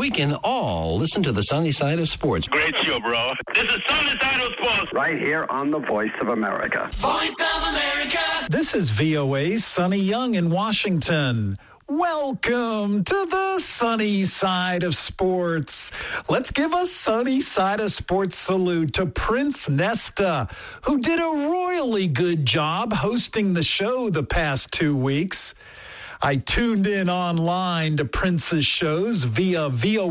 we can all listen to the sunny side of sports. Great show, bro. This is Sunny Side of Sports. Right here on the Voice of America. Voice of America. This is VOA's Sonny Young in Washington. Welcome to the sunny side of sports. Let's give a sunny side of sports salute to Prince Nesta, who did a royally good job hosting the show the past 2 weeks. I tuned in online to Prince's shows via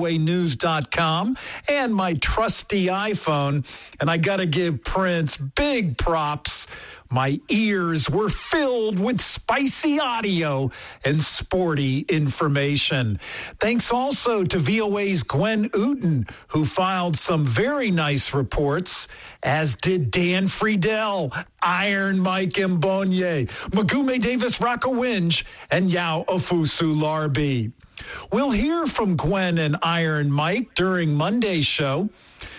voanews.com and my trusty iPhone, and I got to give Prince big props. My ears were filled with spicy audio and sporty information. Thanks also to VOA's Gwen Uten, who filed some very nice reports, as did Dan Friedel, Iron Mike Mbonye, Magume Davis Rockawinj, and Yao Ofusu Larbi. We'll hear from Gwen and Iron Mike during Monday's show.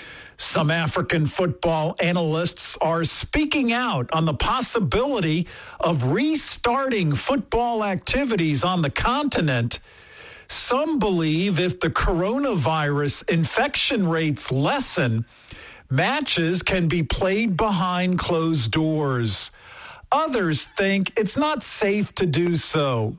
Some African football analysts are speaking out on the possibility of restarting football activities on the continent. Some believe if the coronavirus infection rates lessen, matches can be played behind closed doors. Others think it's not safe to do so.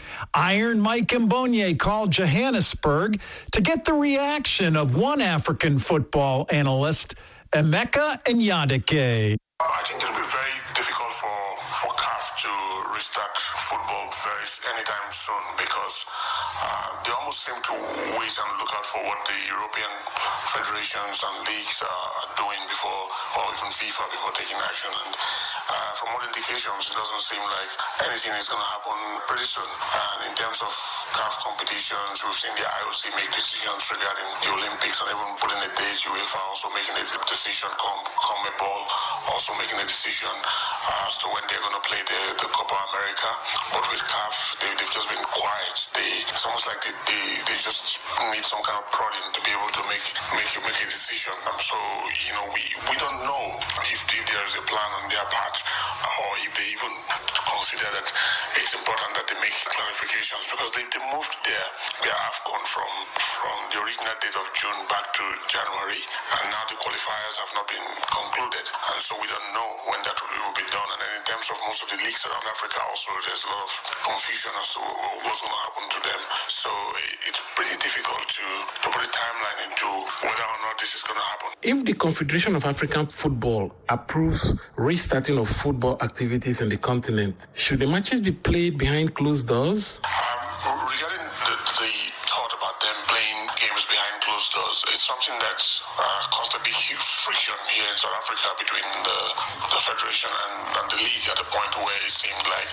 Iron Mike Mbonye called Johannesburg to get the reaction of one African football analyst, Emeka Nyadike. I think it'll be very difficult for CAF to restart football anytime soon because they almost seem to wait and look out for what the European federations and leagues are doing before, or even FIFA before taking action. And from all indications, it doesn't seem like anything is going to happen pretty soon. And in terms of CAF competitions, we've seen the IOC make decisions regarding the Olympics and even putting a date. UEFA also making a decision, CONMEBOL also making a decision as to when they're going to play the Copa America. But with CAF, they've just been quiet. It's almost like they just need some kind of prodding to be able to make a decision. So, we don't know if there is a plan on their part or if they even consider that it's important that they make clarifications because they moved their AFCON from the original date of June back to January, and now the qualifiers have not been concluded. And so we don't know when that will be done. And then in terms of most of the leagues around Africa also, there's a lot of confusion as to what's going to happen to them. So it's pretty difficult to put a timeline into whether or not this is going to happen. If the Confederation of African Football approves restarting of football activities in the continent, should the matches be played behind closed doors? Regarding the thought about them playing games behind closed doors, it's something that's caused a big friction here in South Africa between the federation and the league at the point where it seemed like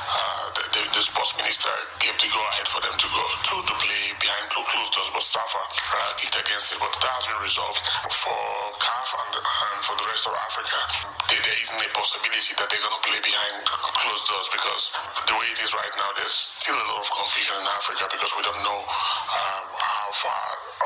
the sports minister gave the go-ahead for them to go to play behind closed doors, but SAFA kicked against it. But that has been resolved. For CAF and for the rest of Africa, there isn't a possibility that they're going to play behind closed doors because the way it is right now, there's still a lot of confusion in Africa because we don't know how far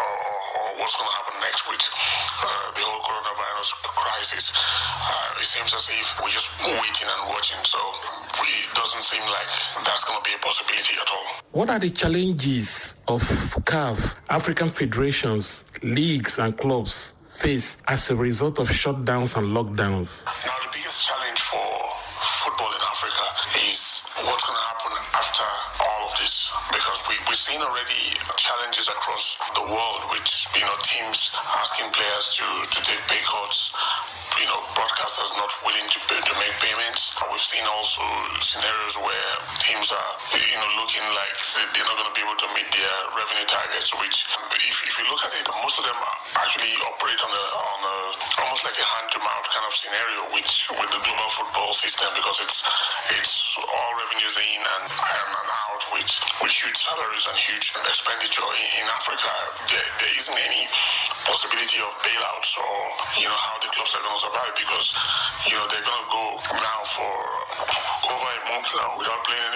or what's going to happen next with the whole coronavirus crisis. It seems as if we're just waiting and watching, so it doesn't seem like that's going to be a possibility at all. What are the challenges of CAF, African federations, leagues and clubs face as a result of shutdowns and lockdowns? Now, the biggest challenge for football in Africa is what's going to happen after all of this, because we've seen already challenges across the world with teams asking players to take pay cuts, broadcasters not willing to make payments. We've seen also scenarios where teams are looking like they're not going to be able to meet their revenue targets, which if you look at it, most of them actually operate on a almost like a hand-to-mouth kind of scenario with the global football system, because it's all revenues in and out with huge salaries and huge expenditure. In Africa, there isn't any possibility of bailouts or how the clubs are going to survive, because they're going to go now for over a month now without playing any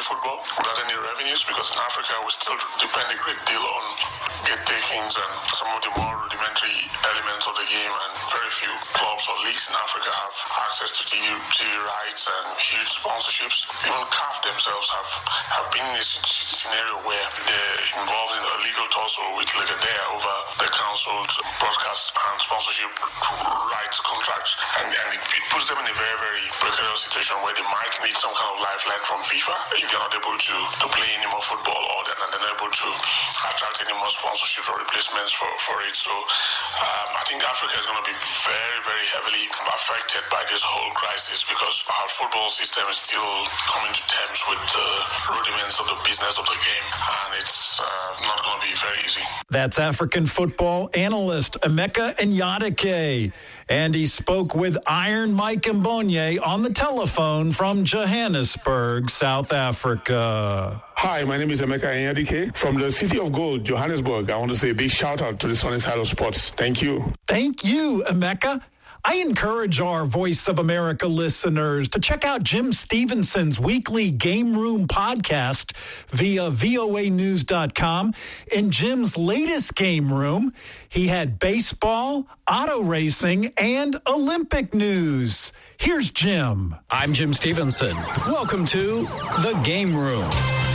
football without any revenues, because in Africa we still depend a great deal on gate takings and some of the more rudimentary elements of the game, and very few clubs or leagues in Africa have access to TV rights and huge sponsorships. Even CAF themselves have been in a scenario where they're involved in a legal tussle with Legadea over the council's broadcast and sponsorship rights contracts, and it puts them in a very, very precarious situation where they might need some kind of lifeline from FIFA if they're not able to play any more football, or they're not able to attract any more sponsorship or replacements for it. So I think Africa is going to be very, very heavily affected by this whole crisis, because our football system is still coming to terms with the rudiments of the business of the game, and it's not going to be very easy. That's African football analyst Emeka Nyadike. And he spoke with Iron Mike Mbonye on the telephone from Johannesburg, South Africa. Hi, my name is Emeka Nyadike from the City of Gold, Johannesburg. I want to say a big shout out to the Sunny Side of Sports. Thank you. Thank you, Emeka. I encourage our Voice of America listeners to check out Jim Stevenson's weekly Game Room podcast via voanews.com. In Jim's latest Game Room, he had baseball, auto racing, and Olympic news. Here's Jim. I'm Jim Stevenson. Welcome to The Game Room.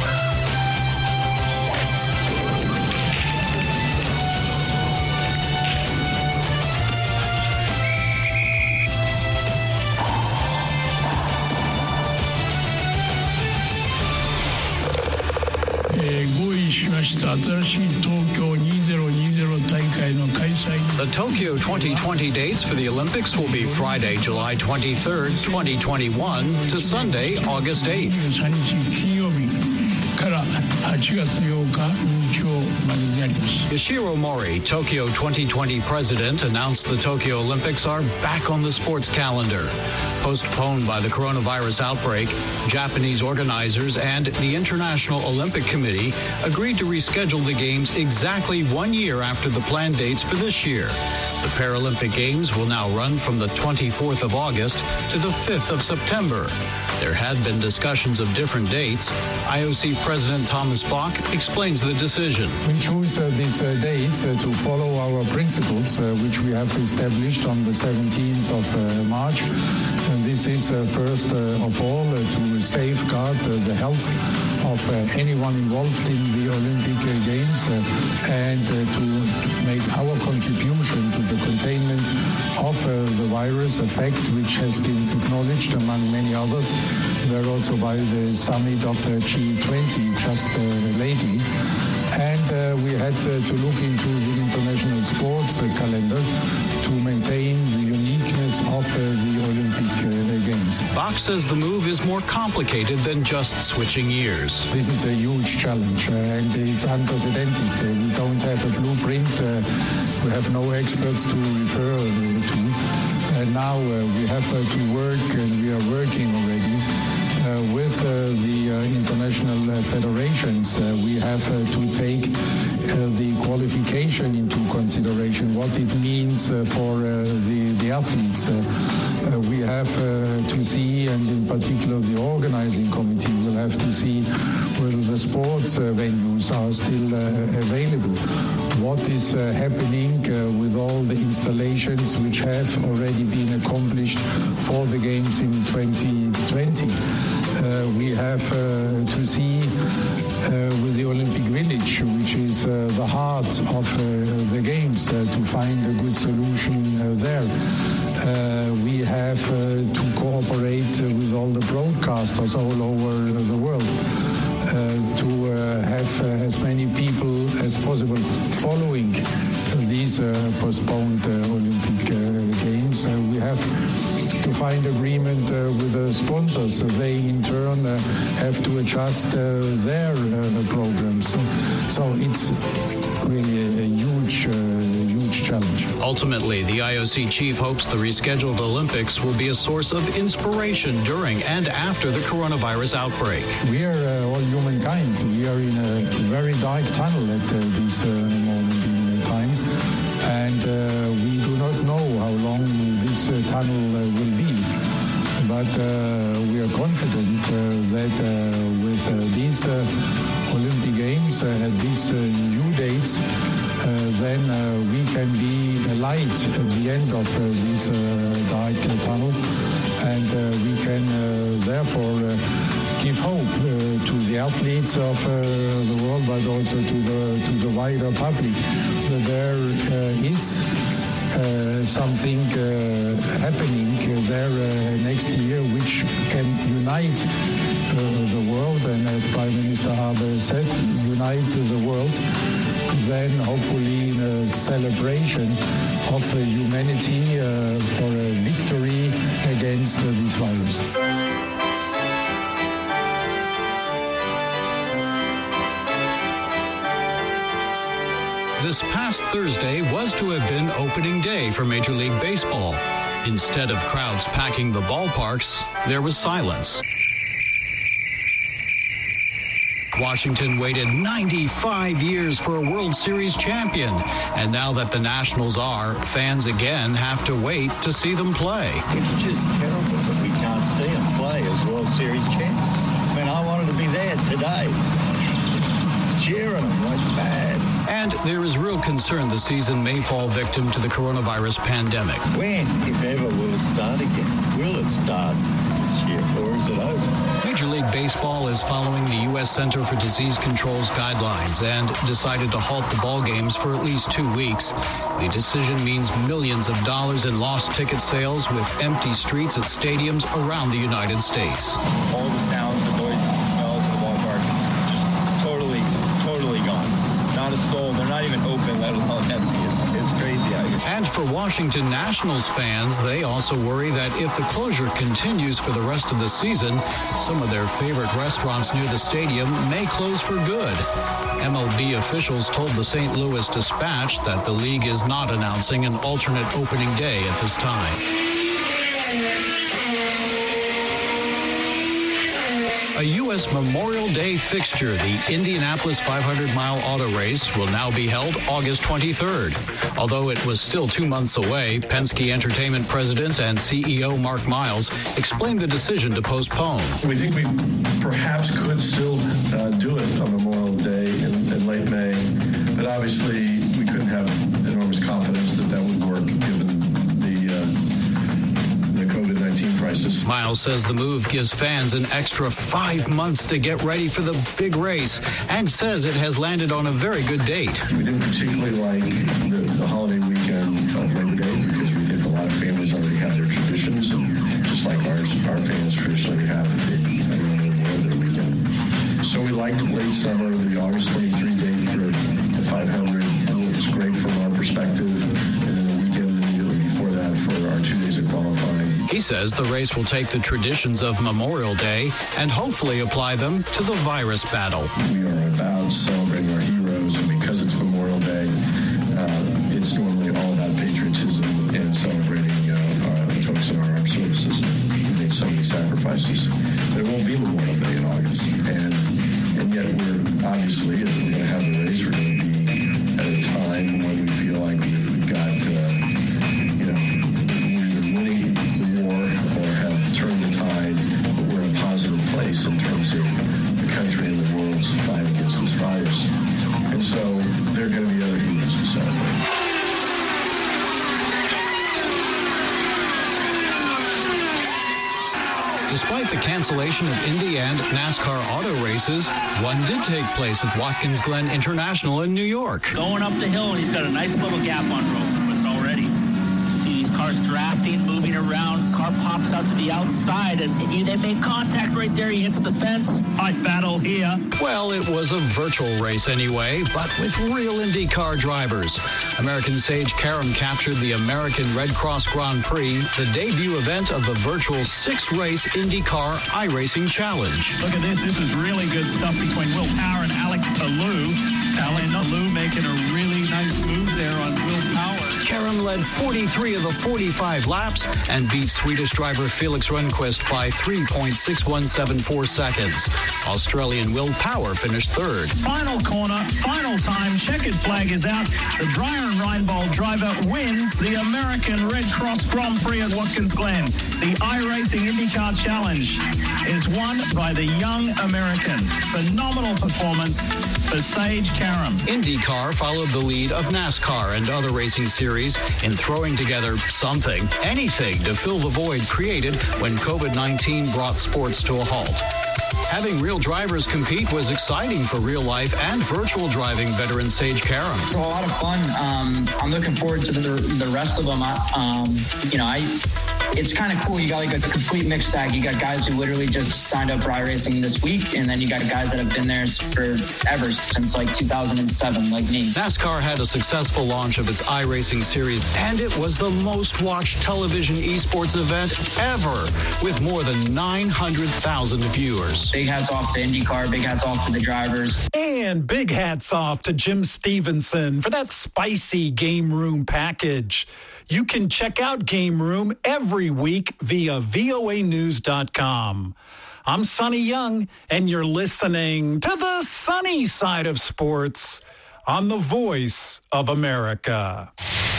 The Tokyo 2020 dates for the Olympics will be Friday, July 23rd, 2021 to Sunday, August 8th. Yoshiro Mori, Tokyo 2020 president, announced the Tokyo Olympics are back on the sports calendar. Postponed by the coronavirus outbreak, Japanese organizers and the International Olympic Committee agreed to reschedule the Games exactly 1 year after the planned dates for this year. The Paralympic Games will now run from the 24th of August to the 5th of September. There had been discussions of different dates. IOC President Thomas Bach explains the decision. We chose this date to follow our principles, which we have established on the 17th of March. And this is first of all to safeguard the health of anyone involved in the Olympic Games and to make our contribution to the containment of the virus, a fact which has been acknowledged among many others, where also by the summit of G20 just lately. And we had to look into the international sports calendar to maintain the uniqueness of the Olympic Games. Bach says the move is more complicated than just switching years. This is a huge challenge and it's unprecedented. We don't have a blueprint. We have no experts to refer to. And now we have to work, and we are working already with the international federations. We have to take the qualification into consideration, what it means for the athletes. We have to see, and in particular the organizing committee will have to see whether the sports venues are still available. What is happening with all the installations which have already been accomplished for the Games in 2020. We have to see with the Olympic Village, which is the heart of the Games, to find a good solution there. We have to cooperate with all the broadcasters all over the world to have as many people as possible following these postponed Olympic Games. We have to find agreement with the sponsors. They in turn have to adjust their programs. So it's really a huge challenge. Ultimately, the IOC chief hopes the rescheduled Olympics will be a source of inspiration during and after the coronavirus outbreak. We are all humankind. We are in a very dark tunnel at this moment in time. And we do not know how long this tunnel will be. But but we are confident that with these Olympic Games and these new dates, then we can be a light at the end of this dark tunnel, and we can therefore give hope to the athletes of the world, but also to the wider public, that there is something happening there next year which can unite the world, and as Prime Minister Abe said, unite the world, then hopefully in a celebration of humanity for a victory against this virus. This past Thursday was to have been opening day for Major League Baseball. Instead of crowds packing the ballparks, there was silence. Washington waited 95 years for a World Series champion. And now that the Nationals are, fans again have to wait to see them play. It's just terrible that we can't see them play as World Series champions. I mean, I wanted to be there today, cheering them like mad. And there is real concern the season may fall victim to the coronavirus pandemic. When, if ever, will it start again? Will it start this year, or is it over? Major League Baseball is following the U.S. Center for Disease Control's guidelines and decided to halt the ball games for at least 2 weeks. The decision means millions of dollars in lost ticket sales with empty streets at stadiums around the United States. All the sounds, the noises, the smells of the ballpark, just totally gone. Not a soul. They're not even open, let alone empty. It's crazy out here. And for Washington Nationals fans, they also worry that if the closure continues for the rest of the season, some of their favorite restaurants near the stadium may close for good. MLB officials told the St. Louis Dispatch that the league is not announcing an alternate opening day at this time. A U.S. Memorial Day fixture, the Indianapolis 500-mile auto race, will now be held August 23rd. Although it was still 2 months away, Penske Entertainment President and CEO Mark Miles explained the decision to postpone. We think we perhaps could still do it on Memorial Day in late May, but obviously we couldn't have enormous confidence that that would work given the COVID-19 crisis. Miles says the move gives fans an extra 5 months to get ready for the big race and says it has landed on a very good date. We didn't particularly like the holiday weekend of Labor Day because we think a lot of families already have their traditions, and just like our families traditionally have around the world their weekend. So we liked late summer, the August 23 date for the 500. It was great from our perspective, and then the weekend immediately before that for our 2 days of qualifying. He says the race will take the traditions of Memorial Day and hopefully apply them to the virus battle. We are about celebrating our heroes, and because it's Memorial Day, it's normally all about patriotism and celebrating the folks in our armed services who made so many sacrifices. There won't be Memorial Day in August, and yet we're obviously, if we're going to have the race, we're going to be at a time when we feel like we've got, we're either winning the war or have turned the tide, but we're in a positive place in terms of the country and the world's fight against this virus. And so there are going to be other heroes to celebrate. Despite the cancellation of Indy and NASCAR auto races, one did take place at Watkins Glen International in New York. Going up the hill, and he's got a nice little gap on Rosenquist already. You see these cars drafting, moving around. Car pops out to the outside, and they make contact right there. He hits the fence. Hot battle here. Well, it was a virtual race anyway, but with real IndyCar drivers. American Sage Karam captured the American Red Cross Grand Prix, the debut event of the virtual 6-race IndyCar iRacing Challenge. Look at this. This is really good stuff between Will Power and Alex Palou. Alex Palou making a really nice move there on Will Power. Karam led 43 of the 45 laps and beat Swedish driver Felix Rundqvist by 3.6174 seconds. Australian Will Power finished third. Final corner, final time, checkered flag is out. The Dreyer and Reinbold driver wins the American Red Cross Grand Prix at Watkins Glen. The iRacing IndyCar Challenge is won by the young American. Phenomenal performance for Sage Karam. IndyCar followed the lead of NASCAR and other racing series in throwing together something, anything to fill the void created when COVID-19 brought sports to a halt. Having real drivers compete was exciting for real-life and virtual driving veteran Sage Karam. It's a lot of fun. I'm looking forward to the rest of them. It's kind of cool. You got like a complete mixed bag. You got guys who literally just signed up for iRacing this week, and then you got guys that have been there forever, since like 2007, like me. NASCAR had a successful launch of its iRacing series, and it was the most watched television esports event ever, with more than 900,000 viewers. Big hats off to IndyCar, big hats off to the drivers. And big hats off to Jim Stevenson for that spicy Game Room package. You can check out Game Room every week via voanews.com. I'm Sonny Young, and you're listening to the sunny side of sports on the Voice of America.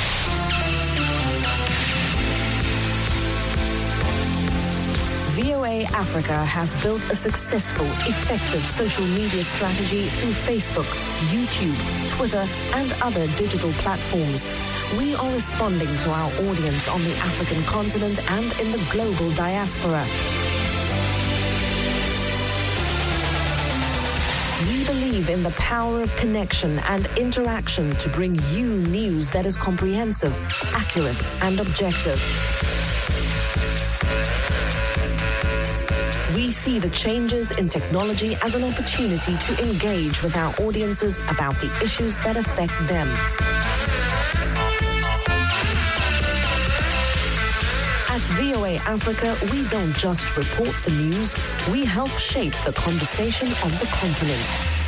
VOA Africa has built a successful, effective social media strategy through Facebook, YouTube, Twitter, and other digital platforms. We are responding to our audience on the African continent and in the global diaspora. We believe in the power of connection and interaction to bring you news that is comprehensive, accurate, and objective. We see the changes in technology as an opportunity to engage with our audiences about the issues that affect them. At VOA Africa, we don't just report the news, we help shape the conversation on the continent.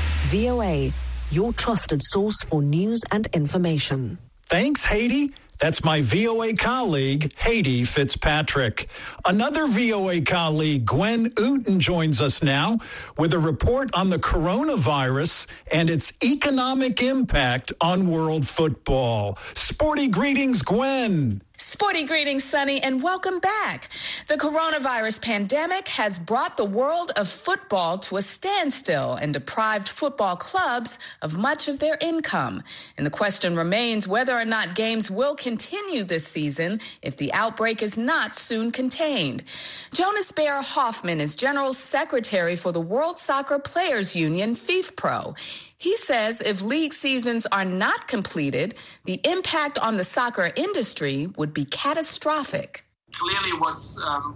VOA, your trusted source for news and information. Thanks, Haiti. That's my VOA colleague, Haiti Fitzpatrick. Another VOA colleague, Gwen Uten, joins us now with a report on the coronavirus and its economic impact on world football. Sporty greetings, Gwen. Sporty greetings, Sonny, and welcome back. The coronavirus pandemic has brought the world of football to a standstill and deprived football clubs of much of their income. And the question remains whether or not games will continue this season if the outbreak is not soon contained. Jonas Bear Hoffman is General Secretary for the World Soccer Players Union, FIFPro. He says if league seasons are not completed, the impact on the soccer industry would be catastrophic. Clearly, what's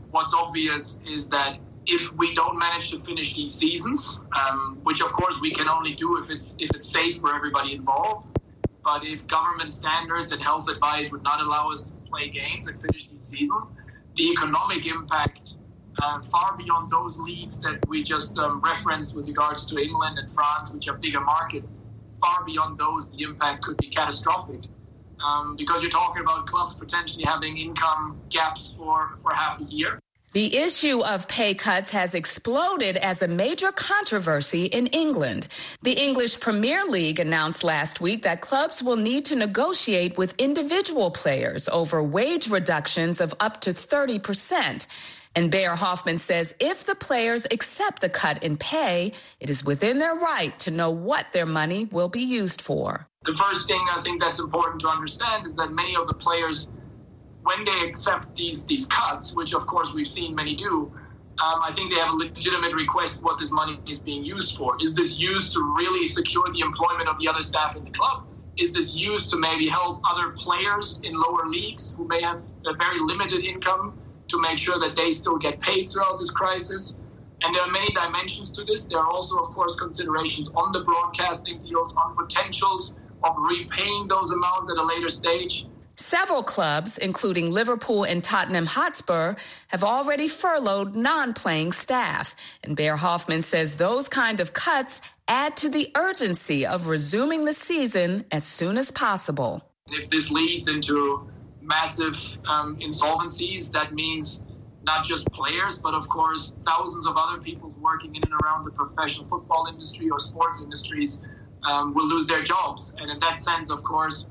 obvious is that if we don't manage to finish these seasons, which of course we can only do if it's safe for everybody involved, but if government standards and health advice would not allow us to play games and finish the season, the economic impact far beyond those leagues that we just referenced with regards to England and France, which are bigger markets, far beyond those, the impact could be catastrophic. Because you're talking about clubs potentially having income gaps for half a year. The issue of pay cuts has exploded as a major controversy in England. The English Premier League announced last week that clubs will need to negotiate with individual players over wage reductions of up to 30%. And Bear Hoffman says if the players accept a cut in pay, it is within their right to know what their money will be used for. The first thing I think that's important to understand is that many of the players, when they accept these cuts, which of course we've seen many do, I think they have a legitimate request what this money is being used for. Is this used to really secure the employment of the other staff in the club? Is this used to maybe help other players in lower leagues who may have a very limited income to make sure that they still get paid throughout this crisis? And there are many dimensions to this. There are also, of course, considerations on the broadcasting deals, on potentials of repaying those amounts at a later stage. Several clubs, including Liverpool and Tottenham Hotspur, have already furloughed non-playing staff. And Bear Hoffman says those kind of cuts add to the urgency of resuming the season as soon as possible. If this leads into massive insolvencies, that means not just players, but of course thousands of other people working in and around the professional football industry or sports industries will lose their jobs. And in that sense, of course,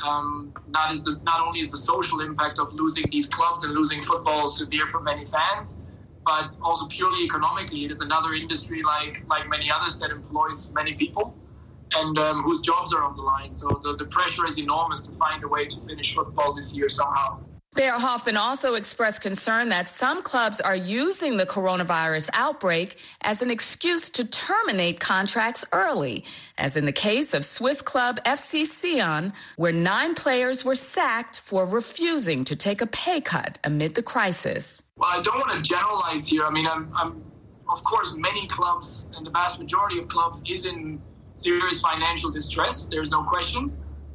not only is the social impact of losing these clubs and losing football severe for many fans, but also purely economically, it is another industry like many others that employs many people and whose jobs are on the line. So the pressure is enormous to find a way to finish football this year somehow. Mayor Hoffman also expressed concern that some clubs are using the coronavirus outbreak as an excuse to terminate contracts early, as in the case of Swiss club FC Sion, where 9 players were sacked for refusing to take a pay cut amid the crisis. Well, I don't want to generalize here. I mean, I'm of course, many clubs and the vast majority of clubs is in serious financial distress. There's no question.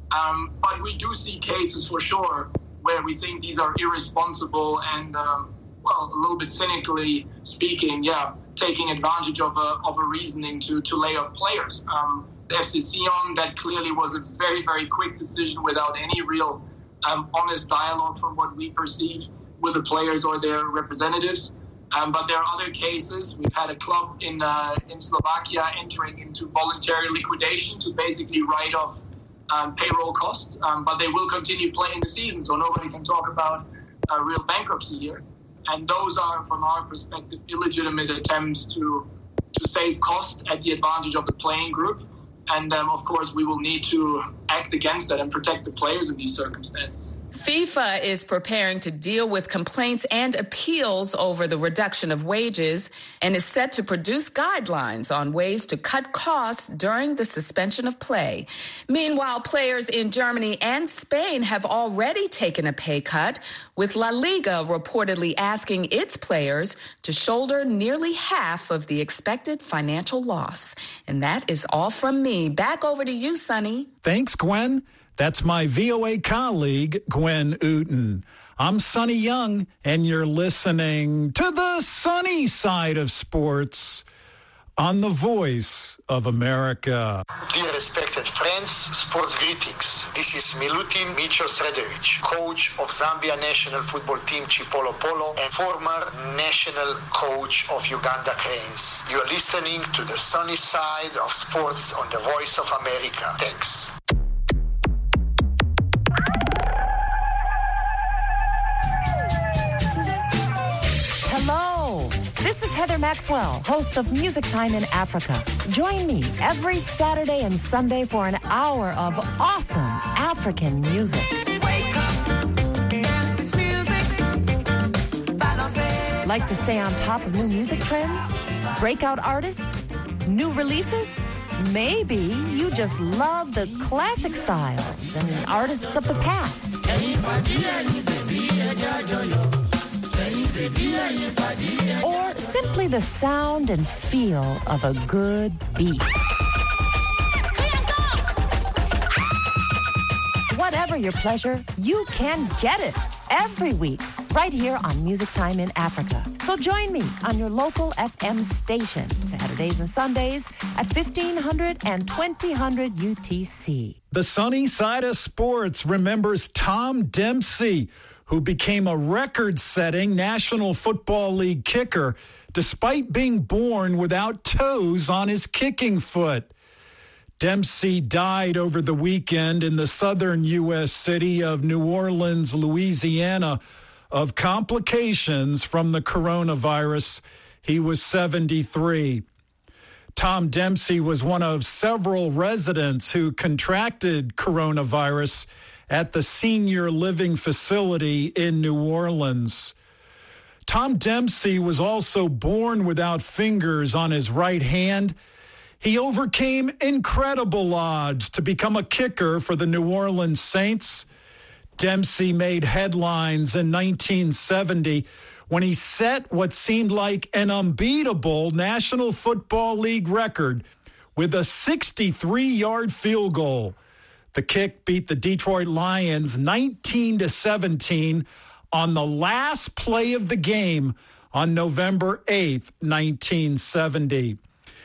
But we do see cases for sure where we think these are irresponsible and, a little bit cynically speaking, taking advantage of a reasoning to lay off players. The FC Sion, that clearly was a very, very quick decision without any real honest dialogue from what we perceive with the players or their representatives. But there are other cases. We've had a club in Slovakia entering into voluntary liquidation to basically write off payroll costs, but they will continue playing the season, so nobody can talk about a real bankruptcy here. And those are, from our perspective, illegitimate attempts to save cost at the advantage of the playing group. And, of course, we will need to act against that and protect the players in these circumstances. FIFA is preparing to deal with complaints and appeals over the reduction of wages and is set to produce guidelines on ways to cut costs during the suspension of play. Meanwhile, players in Germany and Spain have already taken a pay cut, with La Liga reportedly asking its players to shoulder nearly half of the expected financial loss. And that is all from me. Back over to you, Sonny. Thanks, Gwen. That's my VOA colleague, Gwen Ooten. I'm Sonny Young, and you're listening to the sunny side of sports on the Voice of America. Dear respected friends, sports greetings. This is Milutin Micho Sredovic, coach of Zambia national football team Chipolo Polo and former national coach of Uganda Cranes. You're listening to the sunny side of sports on the Voice of America. Thanks. Hello, this is Heather Maxwell, host of Music Time in Africa. Join me every Saturday and Sunday for an hour of awesome African music. Wake up, dance this music. Like to stay on top of new music trends? Breakout artists? New releases? Maybe you just love the classic styles and artists of the past. Or simply the sound and feel of a good beat. Whatever your pleasure, you can get it every week right here on Music Time in Africa. So join me on your local FM station Saturdays and Sundays at 1500 and 2000 UTC. The sunny side of sports remembers Tom Dempsey, who became a record-setting National Football League kicker despite being born without toes on his kicking foot. Dempsey died over the weekend in the southern U.S. city of New Orleans, Louisiana, of complications from the coronavirus. He was 73. Tom Dempsey was one of several residents who contracted coronavirus at the senior living facility in New Orleans. Tom Dempsey was also born without fingers on his right hand. He overcame incredible odds to become a kicker for the New Orleans Saints. Dempsey made headlines in 1970 when he set what seemed like an unbeatable National Football League record with a 63-yard field goal. The kick beat the Detroit Lions 19-17 on the last play of the game on November 8th, 1970.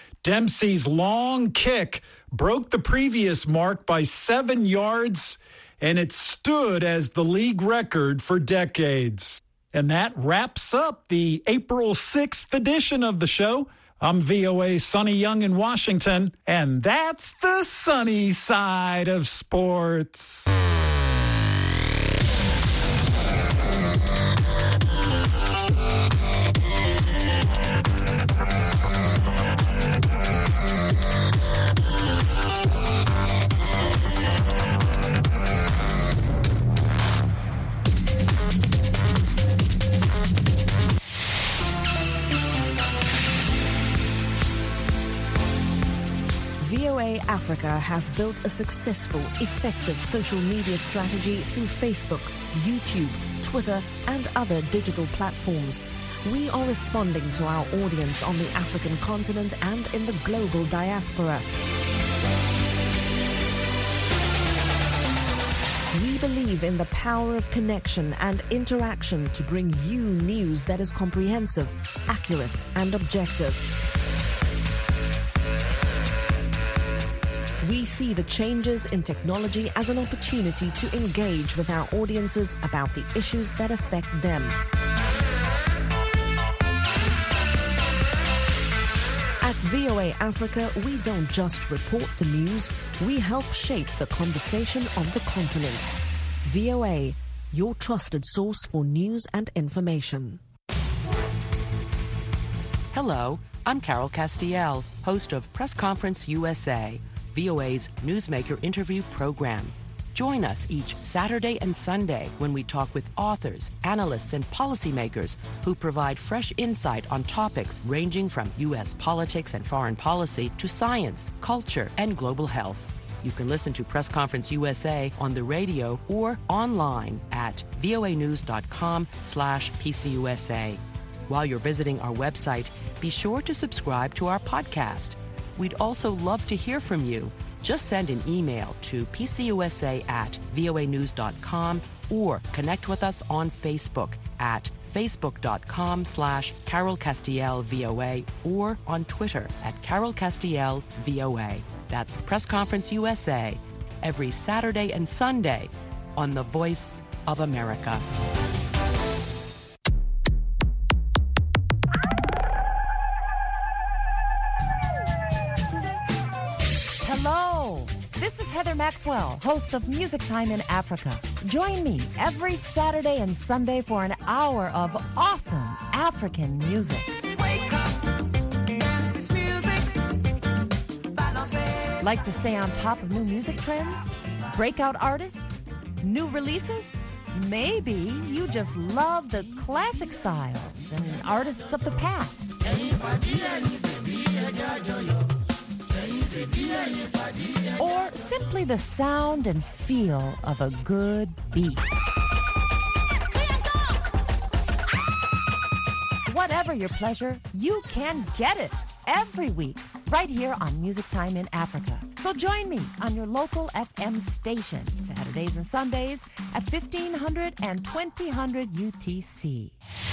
Dempsey's long kick broke the previous mark by 7 yards and it stood as the league record for decades. And that wraps up the April 6th edition of the show. I'm VOA's Sonny Young in Washington, and that's the sunny side of sports. VOA Africa has built a successful, effective social media strategy through Facebook, YouTube, Twitter, and other digital platforms. We are responding to our audience on the African continent and in the global diaspora. We believe in the power of connection and interaction to bring you news that is comprehensive, accurate, and objective. We see the changes in technology as an opportunity to engage with our audiences about the issues that affect them. At VOA Africa, we don't just report the news, we help shape the conversation on the continent. VOA, your trusted source for news and information. Hello, I'm Carol Castiel, host of Press Conference USA, VOA's Newsmaker interview program. Join us each Saturday and Sunday when we talk with authors, analysts, and policymakers who provide fresh insight on topics ranging from U.S. politics and foreign policy to science, culture, and global health. You can listen to Press Conference USA on the radio or online at voanews.com/PCUSA. While you're visiting our website, be sure to subscribe to our podcast. We'd also love to hear from you. Just send an email to pcusa@voanews.com or connect with us on Facebook at facebook.com/CarolCastielVOA or on Twitter at CarolCastielVOA. That's Press Conference USA every Saturday and Sunday on the Voice of America. Hello, this is Heather Maxwell, host of Music Time in Africa. Join me every Saturday and Sunday for an hour of awesome African music. Wake up, dance this music. Like to stay on top of new music trends? Breakout artists? New releases? Maybe you just love the classic styles and artists of the past. Or simply the sound and feel of a good beat. Whatever your pleasure, you can get it every week right here on Music Time in Africa. So join me on your local FM station Saturdays and Sundays at 1500 and 2000 UTC.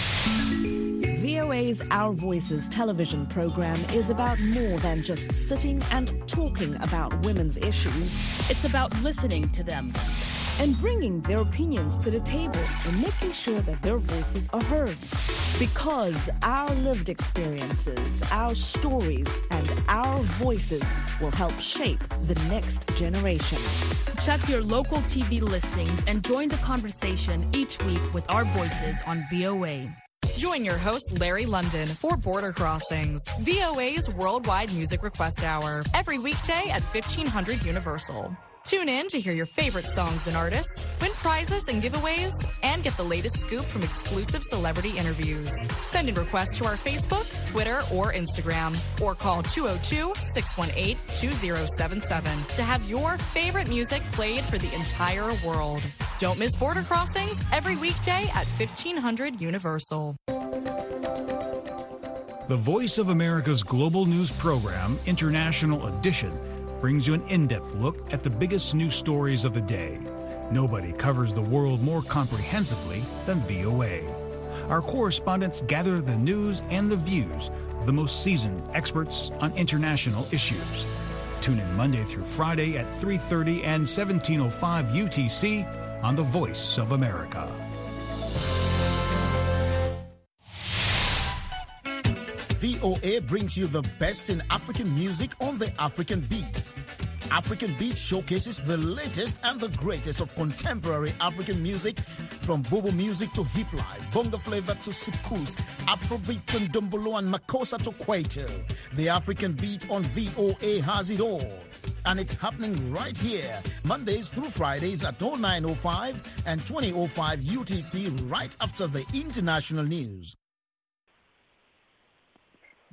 VOA's Our Voices television program is about more than just sitting and talking about women's issues. It's about listening to them and bringing their opinions to the table and making sure that their voices are heard. Because our lived experiences, our stories, and our voices will help shape the next generation. Check your local TV listings and join the conversation each week with our voices on VOA. Join your host, Larry London, for Border Crossings, VOA's Worldwide Music Request Hour, every weekday at 1500 Universal. Tune in to hear your favorite songs and artists, win prizes and giveaways, and get the latest scoop from exclusive celebrity interviews. Send in requests to our Facebook, Twitter, or Instagram, or call 202-618-2077 to have your favorite music played for the entire world. Don't miss Border Crossings every weekday at 1500 Universal. The Voice of America's global news program, International Edition, brings you an in-depth look at the biggest news stories of the day. Nobody covers the world more comprehensively than VOA. Our correspondents gather the news and the views of the most seasoned experts on international issues. Tune in Monday through Friday at 3:30 and 17:05 UTC on The Voice of America. VOA brings you the best in African music on the African Beat. African Beat showcases the latest and the greatest of contemporary African music, from Bobo music to hip life, bongo flavor to soukous, Afrobeat to Ndombolo and Makossa to Kwaito. The African Beat on VOA has it all. And it's happening right here, Mondays through Fridays at 09:05 and 20:05 UTC, right after the international news.